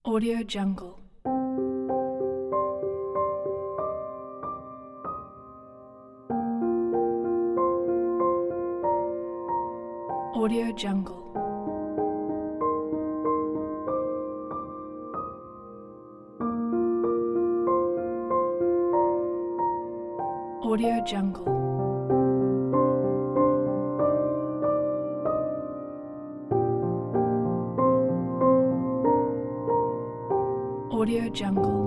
Audio Jungle. Audio Jungle. Audio Jungle. Audio Jungle.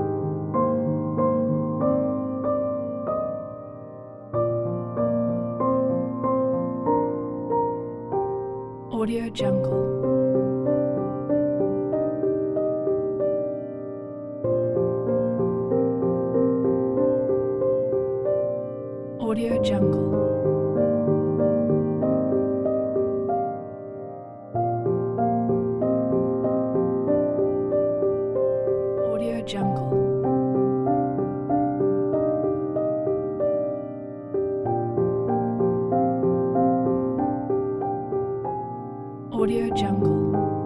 Audio Jungle. Audio Jungle. Audio Jungle. Audio Jungle.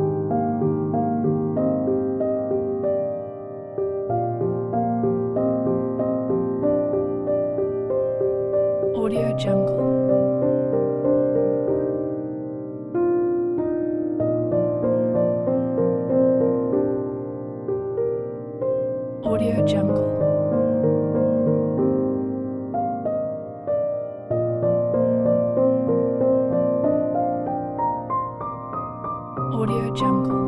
Audio Jungle. Audio Jungle. Audio Jungle.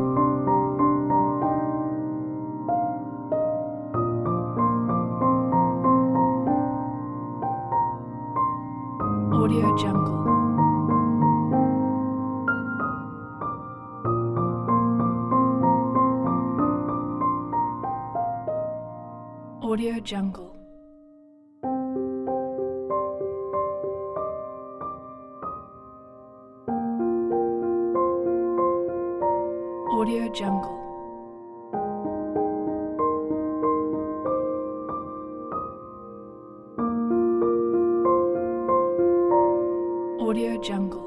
Audio Jungle. Audio Jungle. Audio Jungle. Audio Jungle.